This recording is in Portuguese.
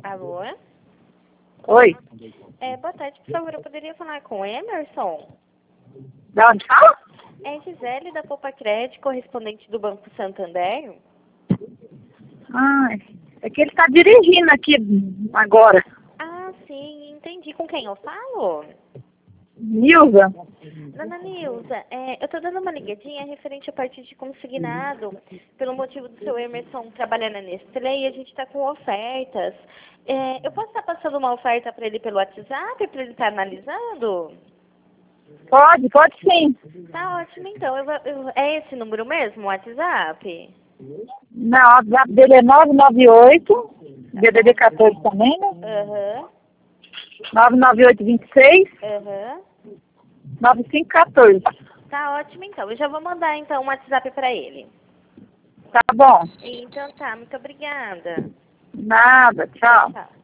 Alô? Oi. Boa tarde, por favor, eu poderia falar com o Emerson? Da onde fala? É Gisele da Poupa Crédito, correspondente do Banco Santander. Ah, é que ele está dirigindo aqui agora. Ah, sim, entendi. Com quem eu falo? Nilza? Dona Nilza, eu tô dando uma ligadinha referente a parte de consignado, pelo motivo do seu Emerson trabalhar na Nestlé e a gente tá com ofertas. Eu posso estar passando uma oferta para ele pelo WhatsApp, para ele estar analisando? Pode sim. Tá ótimo, então. É esse número mesmo, o WhatsApp? Não, o WhatsApp dele é 998, DDD 14 também, né? Aham, 99826 aham. 9514. Tá ótimo, então. Eu já vou mandar, então, um WhatsApp para ele. Tá bom. Então tá, muito obrigada. Nada, Tchau, tchau. tchau.